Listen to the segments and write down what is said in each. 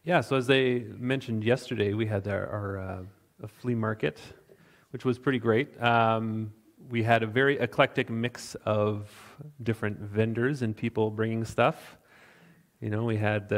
Yeah, so as they mentioned yesterday, we had our a flea market, which was pretty great. We had a very eclectic mix of different vendors and people bringing stuff. You know, we had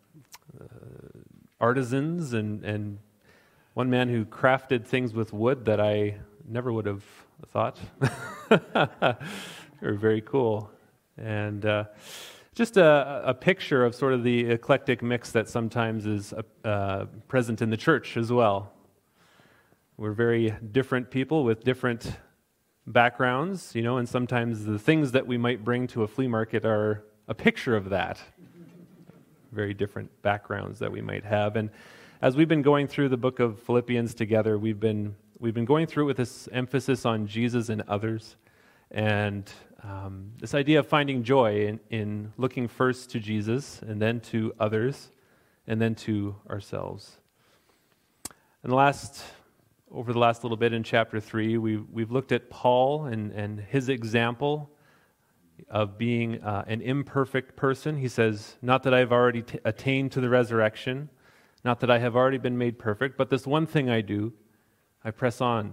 artisans and one man who crafted things with wood that I never would have thought. They were very cool. And just a picture of sort of the eclectic mix that sometimes is present in the church as well. We're very different people with different backgrounds, you know, and sometimes the things that we might bring to a flea market are a picture of that. Very different backgrounds that we might have. And as we've been going through the book of Philippians together, we've been going through it with this emphasis on Jesus and others, and this idea of finding joy in looking first to Jesus, and then to others, and then to ourselves. And over the last little bit in chapter 3, we've looked at Paul and his example of being an imperfect person. He says, not that I've already attained to the resurrection, not that I have already been made perfect, but this one thing I do, I press on.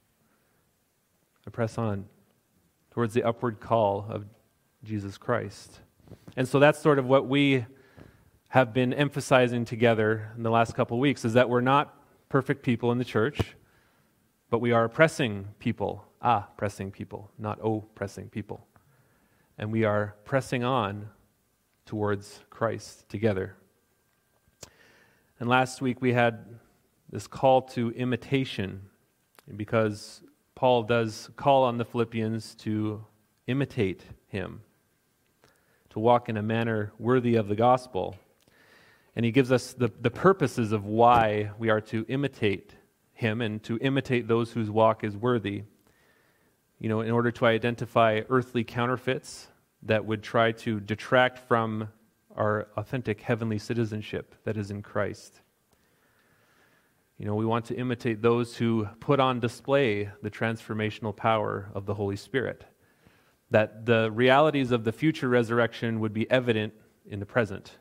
I press on towards the upward call of Jesus Christ. And so that's sort of what we have been emphasizing together in the last couple of weeks, is that we're not perfect people in the church, but we are pressing people, not pressing people. And we are pressing on towards Christ together. And last week we had this call to imitation, because Paul does call on the Philippians to imitate him, to walk in a manner worthy of the gospel. And he gives us the purposes of why we are to imitate him and to imitate those whose walk is worthy. You know, in order to identify earthly counterfeits that would try to detract from our authentic heavenly citizenship that is in Christ. You know, we want to imitate those who put on display the transformational power of the Holy Spirit, that the realities of the future resurrection would be evident in the present.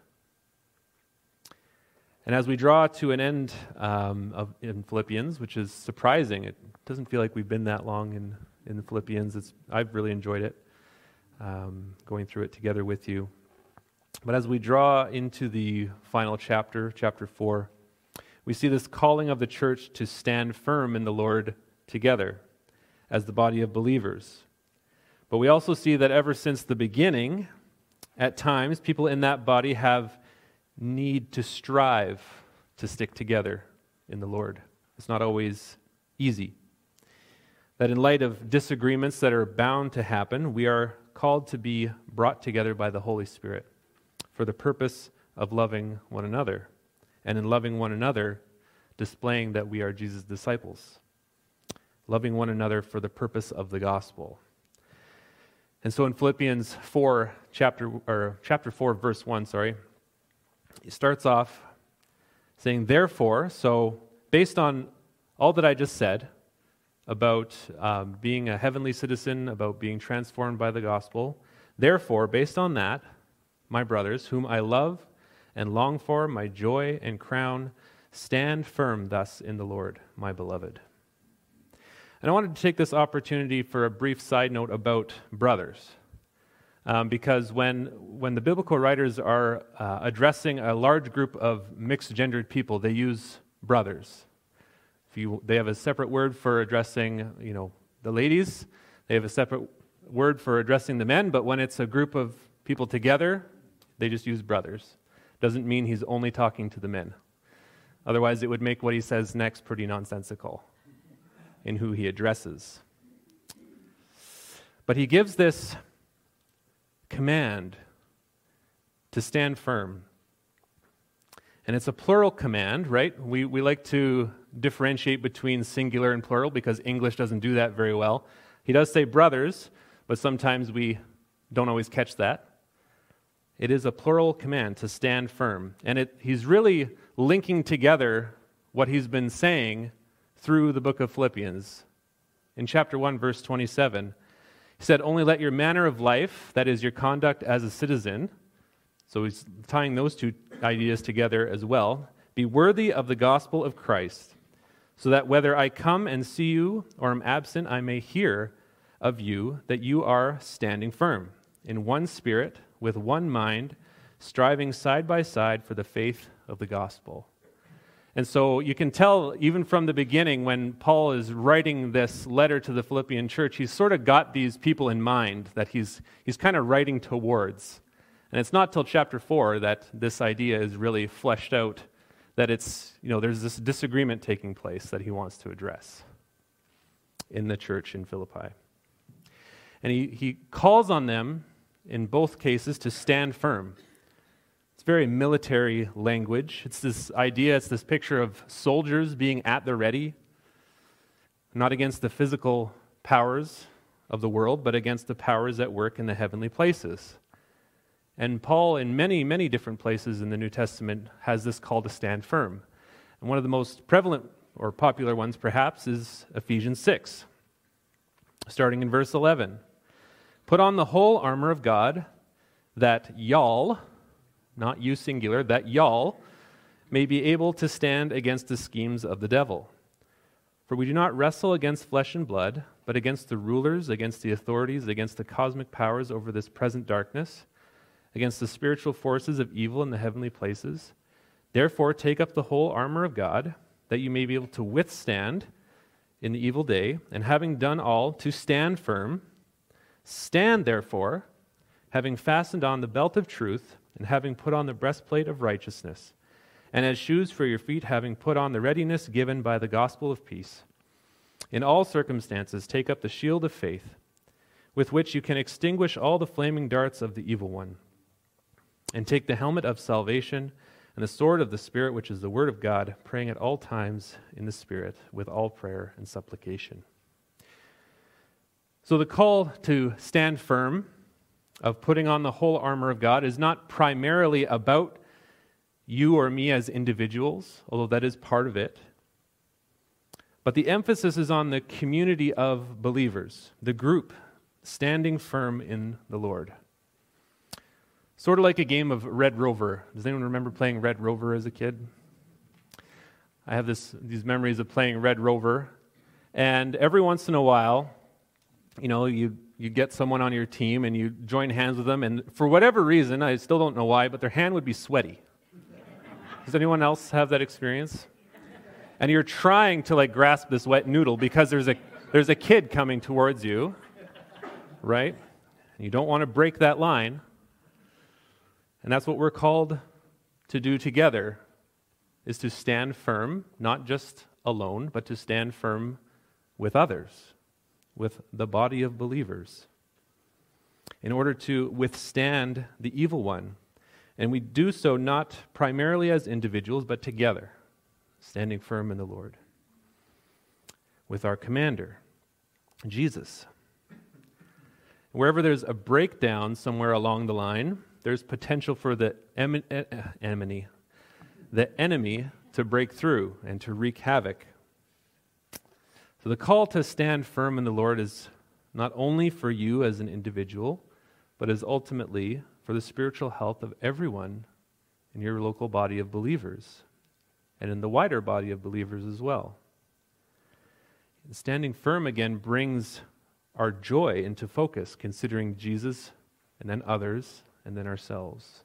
And as we draw to an end in Philippians, which is surprising, it doesn't feel like we've been that long in the Philippians. I've really enjoyed it, going through it together with you. But as we draw into the final chapter, chapter 4, we see this calling of the church to stand firm in the Lord together as the body of believers. But we also see that ever since the beginning, at times, people in that body have need to strive to stick together in the Lord. It's not always easy. That in light of disagreements that are bound to happen, we are called to be brought together by the Holy Spirit for the purpose of loving one another, and in loving one another, displaying that we are Jesus' disciples. Loving one another for the purpose of the gospel. And so in Philippians 4, chapter 4, verse 1, it starts off saying, therefore, so based on all that I just said about being a heavenly citizen, about being transformed by the gospel, therefore, based on that, my brothers, whom I love and long for, my joy and crown, stand firm thus in the Lord, my beloved. And I wanted to take this opportunity for a brief side note about brothers. Because when the biblical writers are addressing a large group of mixed-gendered people, they use brothers. They have a separate word for addressing, the ladies. They have a separate word for addressing the men. But when it's a group of people together, they just use brothers. Doesn't mean he's only talking to the men. Otherwise, it would make what he says next pretty nonsensical in who he addresses. But he gives this command to stand firm. And it's a plural command, right? We like to differentiate between singular and plural because English doesn't do that very well. He does say brothers, but sometimes we don't always catch that. It is a plural command to stand firm. And he's really linking together what he's been saying through the book of Philippians. In chapter 1, verse 27, he said, only let your manner of life, that is your conduct as a citizen, So he's tying those two ideas together as well. Be worthy of the gospel of Christ, so that whether I come and see you or am absent, I may hear of you that you are standing firm, in one spirit, with one mind, striving side by side for the faith of the gospel. And so you can tell, even from the beginning, when Paul is writing this letter to the Philippian church, he's sort of got these people in mind that he's kind of writing towards. And it's not till chapter 4 that this idea is really fleshed out, that it's, there's this disagreement taking place that he wants to address in the church in Philippi. And he calls on them, in both cases, to stand firm. It's very military language. It's this idea, it's this picture of soldiers being at the ready, not against the physical powers of the world, but against the powers at work in the heavenly places. And Paul, in many, many different places in the New Testament, has this call to stand firm. And one of the most prevalent or popular ones, perhaps, is Ephesians 6, starting in verse 11. Put on the whole armor of God, that y'all, not you singular, that y'all may be able to stand against the schemes of the devil. For we do not wrestle against flesh and blood, but against the rulers, against the authorities, against the cosmic powers over this present darkness, against the spiritual forces of evil in the heavenly places. Therefore, take up the whole armor of God, that you may be able to withstand in the evil day, and having done all, to stand firm. Stand, therefore, having fastened on the belt of truth, and having put on the breastplate of righteousness, and as shoes for your feet, having put on the readiness given by the gospel of peace. In all circumstances, take up the shield of faith, with which you can extinguish all the flaming darts of the evil one. And take the helmet of salvation and the sword of the Spirit, which is the word of God, praying at all times in the Spirit with all prayer and supplication. So the call to stand firm, of putting on the whole armor of God, is not primarily about you or me as individuals, although that is part of it. But the emphasis is on the community of believers, the group standing firm in the Lord. Sort of like a game of Red Rover. Does anyone remember playing Red Rover as a kid? I have these memories of playing Red Rover. And every once in a while, you get someone on your team and you join hands with them. And for whatever reason, I still don't know why, but their hand would be sweaty. Does anyone else have that experience? And you're trying to grasp this wet noodle because there's a kid coming towards you, right? And you don't want to break that line. And that's what we're called to do together, is to stand firm, not just alone, but to stand firm with others, with the body of believers, in order to withstand the evil one. And we do so not primarily as individuals, but together, standing firm in the Lord, with our commander, Jesus. Wherever there's a breakdown somewhere along the line, there's potential for the enemy to break through and to wreak havoc. So the call to stand firm in the Lord is not only for you as an individual, but is ultimately for the spiritual health of everyone in your local body of believers and in the wider body of believers as well. And standing firm again brings our joy into focus, considering Jesus and then others and then ourselves.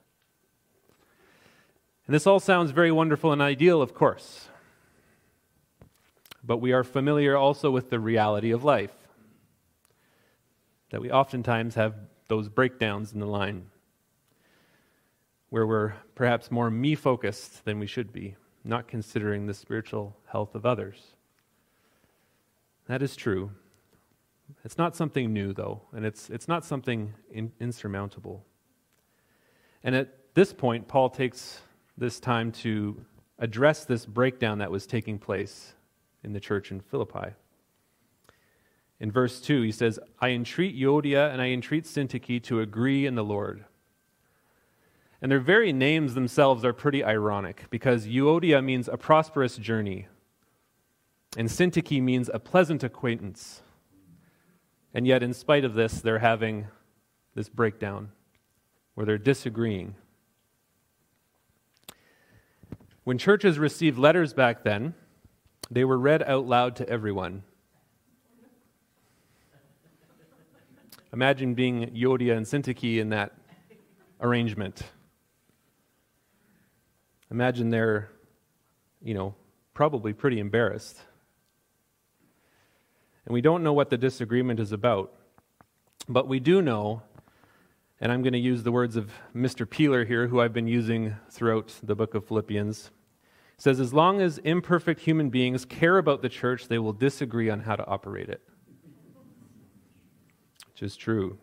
And this all sounds very wonderful and ideal, of course. But we are familiar also with the reality of life, that we oftentimes have those breakdowns in the line, where we're perhaps more me-focused than we should be, not considering the spiritual health of others. That is true. It's not something new, though, and it's not something insurmountable. And at this point, Paul takes this time to address this breakdown that was taking place in the church in Philippi. In verse 2, he says, I entreat Euodia and I entreat Syntyche to agree in the Lord. And their very names themselves are pretty ironic, because Euodia means a prosperous journey, and Syntyche means a pleasant acquaintance. And yet, in spite of this, they're having this breakdown where they're disagreeing When churches received letters back then, they were read out loud to everyone. Imagine being Euodia and Syntyche in that arrangement. Imagine they're, probably pretty embarrassed. And we don't know what the disagreement is about, but we do know, and I'm going to use the words of Mr. Peeler here, who I've been using throughout the book of Philippians. He says, as long as imperfect human beings care about the church, they will disagree on how to operate it. Which is true.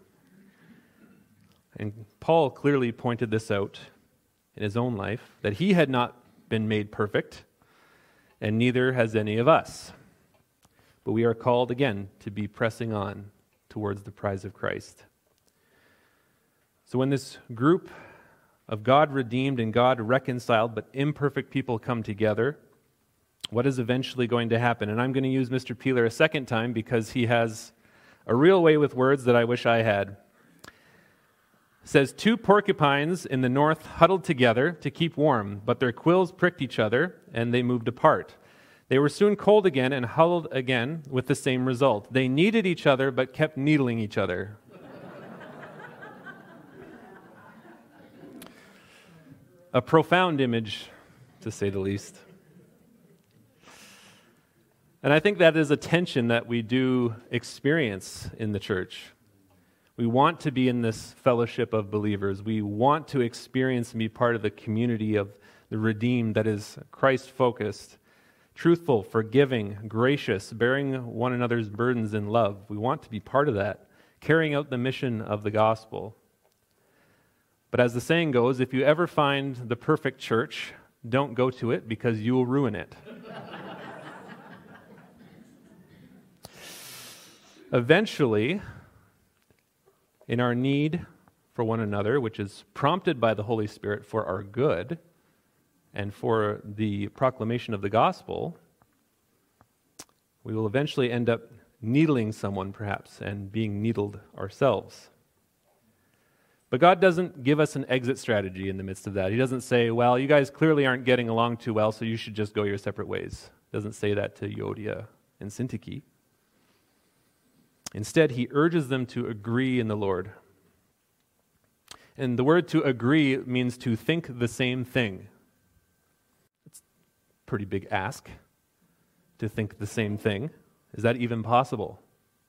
And Paul clearly pointed this out in his own life, that he had not been made perfect, and neither has any of us. But we are called again to be pressing on towards the prize of Christ. So when this group of God redeemed and God reconciled, but imperfect people come together, what is eventually going to happen? And I'm going to use Mr. Peeler a second time because he has a real way with words that I wish I had. It says, 2 porcupines in the north huddled together to keep warm, but their quills pricked each other, and they moved apart. They were soon cold again and huddled again with the same result. They needed each other, but kept needling each other. A profound image, to say the least. And I think that is a tension that we do experience in the church. We want to be in this fellowship of believers. We want to experience and be part of the community of the redeemed that is Christ-focused, truthful, forgiving, gracious, bearing one another's burdens in love. We want to be part of that, carrying out the mission of the gospel. But as the saying goes, if you ever find the perfect church, don't go to it because you will ruin it. Eventually, in our need for one another, which is prompted by the Holy Spirit for our good and for the proclamation of the gospel, we will eventually end up needling someone perhaps and being needled ourselves. But God doesn't give us an exit strategy in the midst of that. He doesn't say, well, you guys clearly aren't getting along too well, so you should just go your separate ways. He doesn't say that to Euodia and Syntyche. Instead, he urges them to agree in the Lord. And the word to agree means to think the same thing. It's a pretty big ask to think the same thing. Is that even possible?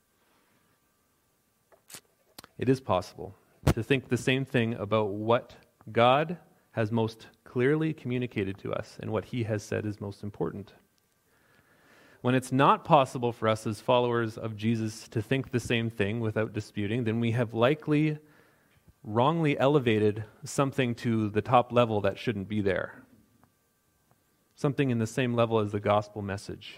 It is possible to think the same thing about what God has most clearly communicated to us and what he has said is most important. When it's not possible for us as followers of Jesus to think the same thing without disputing, then we have likely wrongly elevated something to the top level that shouldn't be there. Something in the same level as the gospel message.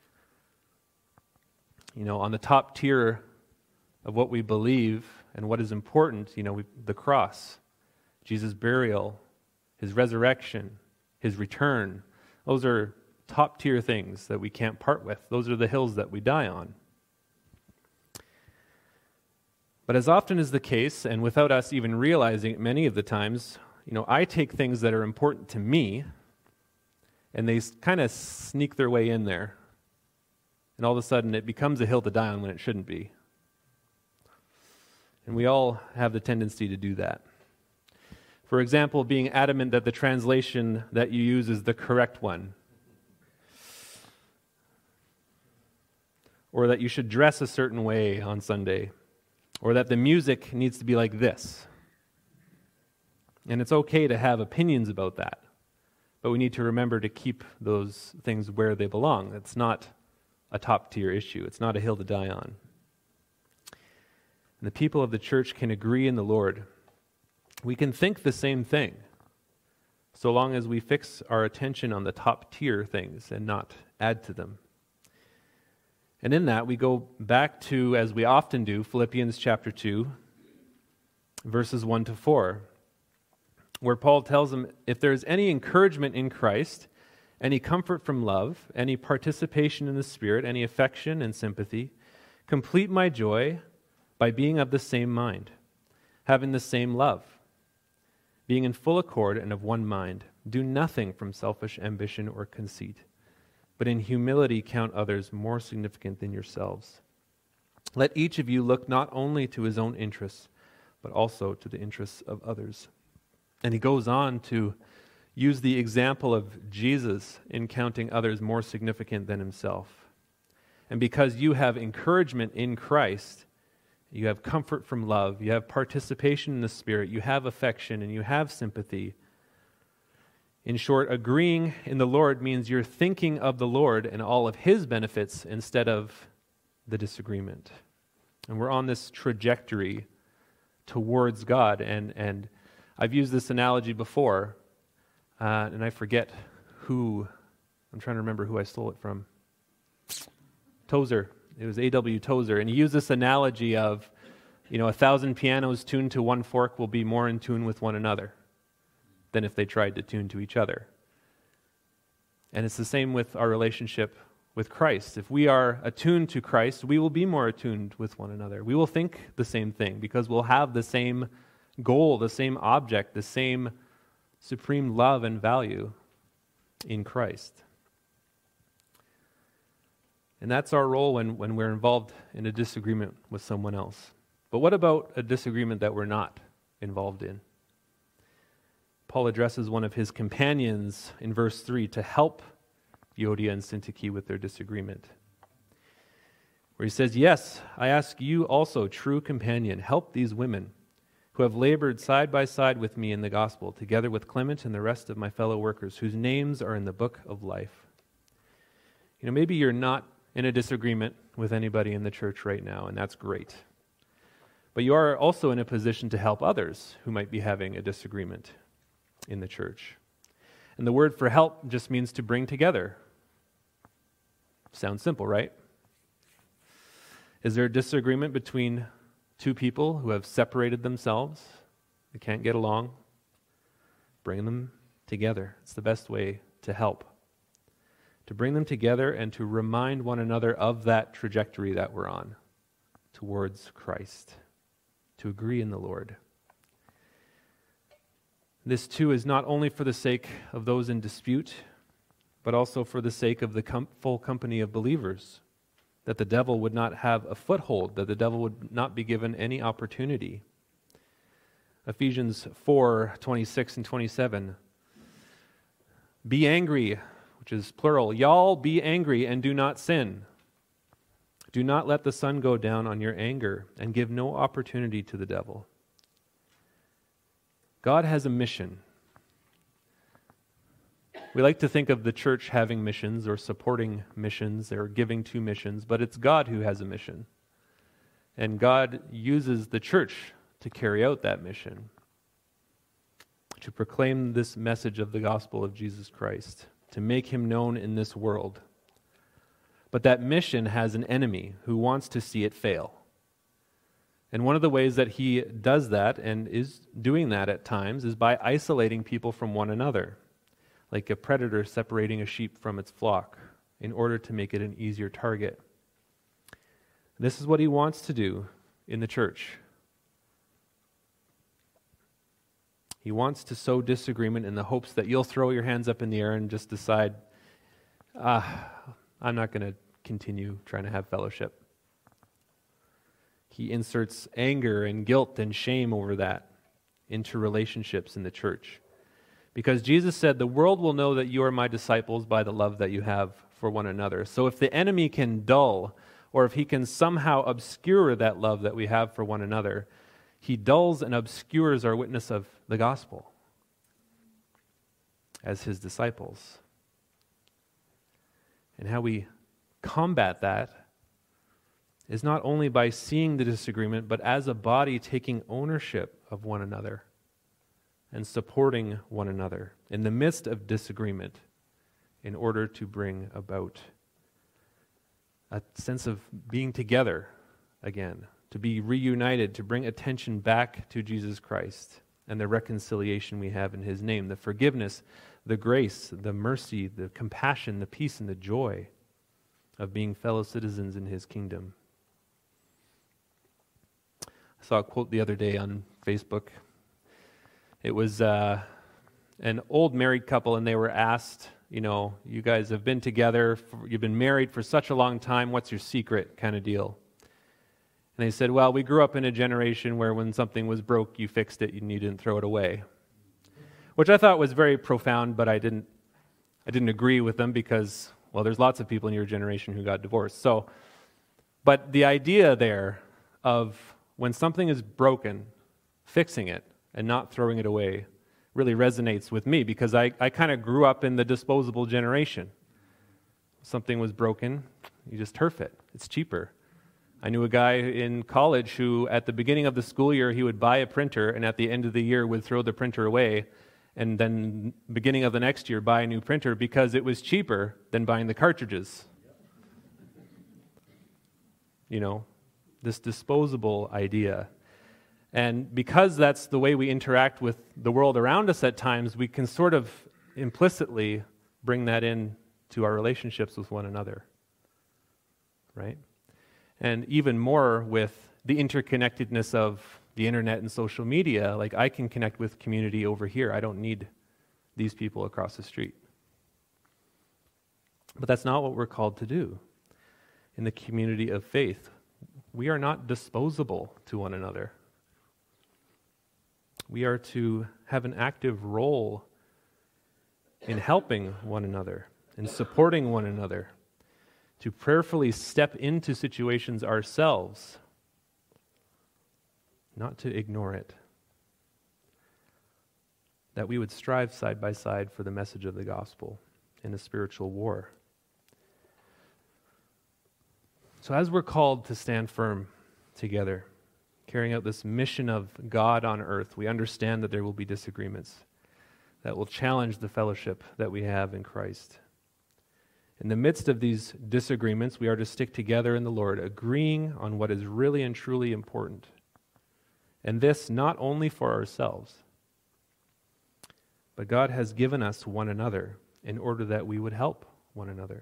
On the top tier of what we believe and what is important, the cross, Jesus' burial, his resurrection, his return, those are top tier things that we can't part with. Those are the hills that we die on. But as often is the case, and without us even realizing it many of the times, I take things that are important to me, and they kind of sneak their way in there. And all of a sudden, it becomes a hill to die on when it shouldn't be. And we all have the tendency to do that. For example, being adamant that the translation that you use is the correct one. Or that you should dress a certain way on Sunday. Or that the music needs to be like this. And it's okay to have opinions about that. But we need to remember to keep those things where they belong. It's not a top-tier issue. It's not a hill to die on. And the people of the church can agree in the Lord. We can think the same thing, so long as we fix our attention on the top-tier things and not add to them. And in that, we go back to, as we often do, Philippians chapter 2, verses 1 to 4, where Paul tells them, if there is any encouragement in Christ, any comfort from love, any participation in the Spirit, any affection and sympathy, complete my joy by being of the same mind, having the same love, being in full accord and of one mind. Do nothing from selfish ambition or conceit, but in humility count others more significant than yourselves. Let each of you look not only to his own interests, but also to the interests of others. And he goes on to use the example of Jesus in counting others more significant than himself. And because you have encouragement in Christ, you have comfort from love, you have participation in the Spirit, you have affection, and you have sympathy. In short, agreeing in the Lord means you're thinking of the Lord and all of His benefits instead of the disagreement. And we're on this trajectory towards God. And I've used this analogy before, and I forget who, I'm trying to remember who I stole it from. Tozer. It was A.W. Tozer, and he used this analogy of, 1,000 pianos tuned to one fork will be more in tune with one another than if they tried to tune to each other. And it's the same with our relationship with Christ. If we are attuned to Christ, we will be more attuned with one another. We will think the same thing because we'll have the same goal, the same object, the same supreme love and value in Christ. And that's our role when we're involved in a disagreement with someone else. But what about a disagreement that we're not involved in? Paul addresses one of his companions in verse 3 to help Euodia and Syntyche with their disagreement, where he says, "Yes, I ask you also, true companion, help these women who have labored side by side with me in the gospel, together with Clement and the rest of my fellow workers, whose names are in the book of life." Maybe you're not in a disagreement with anybody in the church right now, and that's great. But you are also in a position to help others who might be having a disagreement in the church. And the word for help just means to bring together. Sounds simple, right? Is there a disagreement between two people who have separated themselves? They can't get along? Bring them together. It's the best way to help. To bring them together and to remind one another of that trajectory that we're on towards Christ, to agree in the Lord. This too is not only for the sake of those in dispute, but also for the sake of the full company of believers, that the devil would not have a foothold, that the devil would not be given any opportunity. Ephesians 4:26 and 27. Be angry, which is plural. Y'all be angry and do not sin. Do not let the sun go down on your anger and give no opportunity to the devil. God has a mission. We like to think of the church having missions or supporting missions or giving to missions, but it's God who has a mission. And God uses the church to carry out that mission, to proclaim this message of the gospel of Jesus Christ, to make Him known in this world. But that mission has an enemy who wants to see it fail. And one of the ways that he does that, and is doing that at times, is by isolating people from one another, like a predator separating a sheep from its flock, in order to make it an easier target. This is what he wants to do in the church. He wants to sow disagreement in the hopes that you'll throw your hands up in the air and just decide, I'm not going to continue trying to have fellowship. He inserts anger and guilt and shame over that into relationships in the church. Because Jesus said, the world will know that you are my disciples by the love that you have for one another. So if the enemy can dull, or if he can somehow obscure that love that we have for one another, he dulls and obscures our witness of the gospel as his disciples. And how we combat that is not only by seeing the disagreement, but as a body taking ownership of one another and supporting one another in the midst of disagreement in order to bring about a sense of being together again, to be reunited, to bring attention back to Jesus Christ and the reconciliation we have in His name, the forgiveness, the grace, the mercy, the compassion, the peace, and the joy of being fellow citizens in His kingdom. I saw a quote the other day on Facebook. It was an old married couple, and they were asked, you guys have been together, you've been married for such a long time, what's your secret kind of deal? And they said, well, we grew up in a generation where when something was broke, you fixed it and you didn't throw it away. Which I thought was very profound, but I didn't agree with them because, well, there's lots of people in your generation who got divorced. But the idea there of when something is broken, fixing it and not throwing it away really resonates with me because I kind of grew up in the disposable generation. Something was broken, you just turf it. It's cheaper. I knew a guy in college who, at the beginning of the school year, he would buy a printer, and at the end of the year would throw the printer away, and then beginning of the next year buy a new printer because it was cheaper than buying the cartridges. This disposable idea. And because that's the way we interact with the world around us at times, we can sort of implicitly bring that in to our relationships with one another, right? And even more with the interconnectedness of the internet and social media, like I can connect with community over here. I don't need these people across the street. But that's not what we're called to do in the community of faith. We are not disposable to one another. We are to have an active role in helping one another, in supporting one another, to prayerfully step into situations ourselves, not to ignore it. That we would strive side by side for the message of the gospel in a spiritual war. So as we're called to stand firm together, carrying out this mission of God on earth, we understand that there will be disagreements that will challenge the fellowship that we have in Christ. In the midst of these disagreements, we are to stick together in the Lord, agreeing on what is really and truly important. And this not only for ourselves, but God has given us one another in order that we would help one another.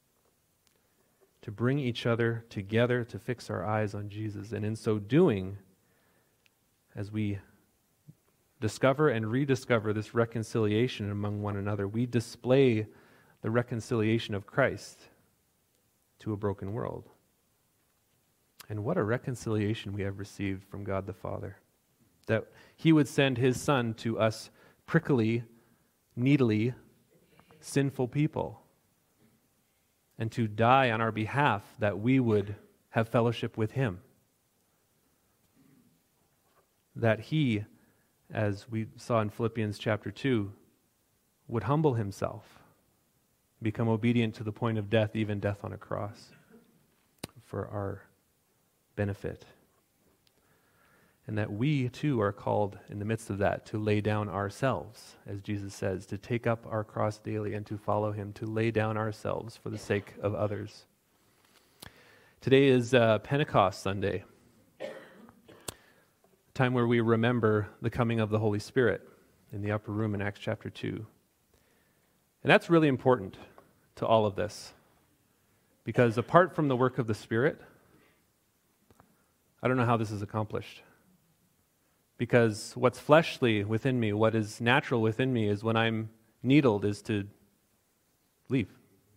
To bring each other together to fix our eyes on Jesus. And in so doing, as we discover and rediscover this reconciliation among one another, we display the reconciliation of Christ to a broken world. And what a reconciliation we have received from God the Father. That He would send His Son to us prickly, needly, sinful people, and to die on our behalf that we would have fellowship with Him. That He, as we saw in Philippians chapter 2, would humble Himself, become obedient to the point of death, even death on a cross, for our benefit. And that we too are called in the midst of that to lay down ourselves, as Jesus says, to take up our cross daily and to follow Him, to lay down ourselves for the sake of others. Today is Pentecost Sunday, a time where we remember the coming of the Holy Spirit in the upper room in Acts chapter 2. And that's really important to all of this, because apart from the work of the Spirit, I don't know how this is accomplished. Because what's fleshly within me, what is natural within me, is when I'm needled, is to leave.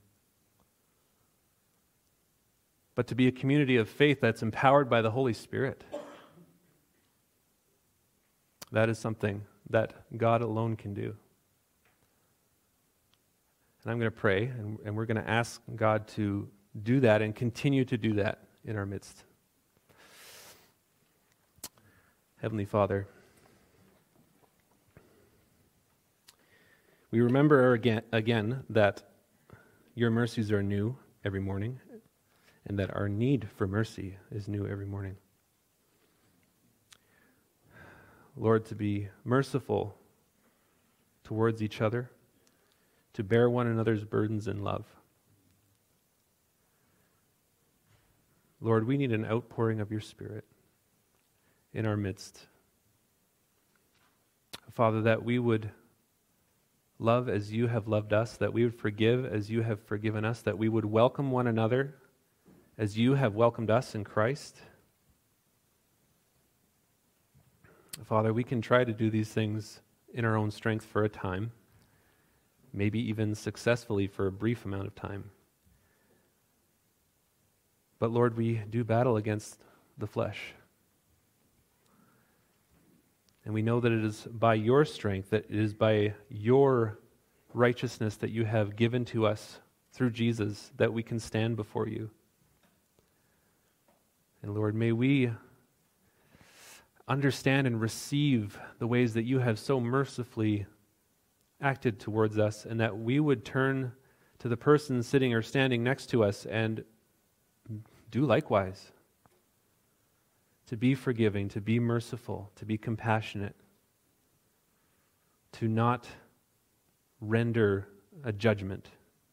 But to be a community of faith that's empowered by the Holy Spirit, that is something that God alone can do. And I'm going to pray, and we're going to ask God to do that and continue to do that in our midst. Heavenly Father, we remember again that your mercies are new every morning, and that our need for mercy is new every morning. Lord, to be merciful towards each other, to bear one another's burdens in love. Lord, we need an outpouring of your Spirit in our midst. Father, that we would love as you have loved us, that we would forgive as you have forgiven us, that we would welcome one another as you have welcomed us in Christ. Father, we can try to do these things in our own strength for a time, maybe even successfully for a brief amount of time. But Lord, we do battle against the flesh. And we know that it is by your strength, that it is by your righteousness that you have given to us through Jesus that we can stand before you. And Lord, may we understand and receive the ways that you have so mercifully acted towards us, and that we would turn to the person sitting or standing next to us and do likewise. To be forgiving, to be merciful, to be compassionate, to not render a judgment,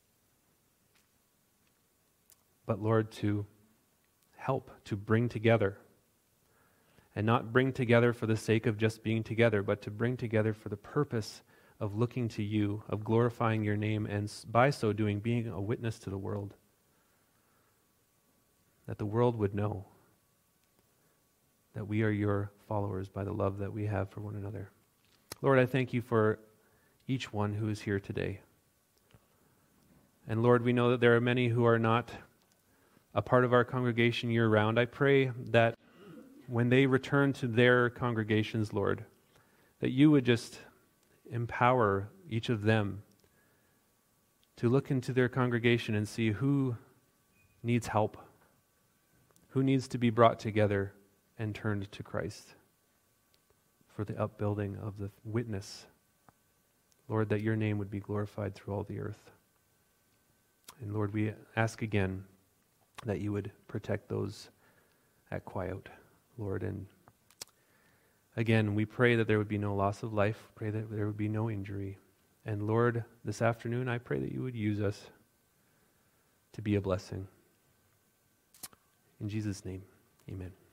but Lord, to help, to bring together. And not bring together for the sake of just being together, but to bring together for the purpose of looking to you, of glorifying your name, and by so doing, being a witness to the world. That the world would know that we are your followers by the love that we have for one another. Lord, I thank you for each one who is here today. And Lord, we know that there are many who are not a part of our congregation year-round. I pray that when they return to their congregations, Lord, that you would just empower each of them to look into their congregation and see who needs help, who needs to be brought together and turned to Christ for the upbuilding of the witness. Lord, that your name would be glorified through all the earth. And Lord, we ask again that you would protect those at Quiet, Lord. And again, we pray that there would be no loss of life, pray that there would be no injury. And Lord, this afternoon, I pray that you would use us to be a blessing. In Jesus' name, amen.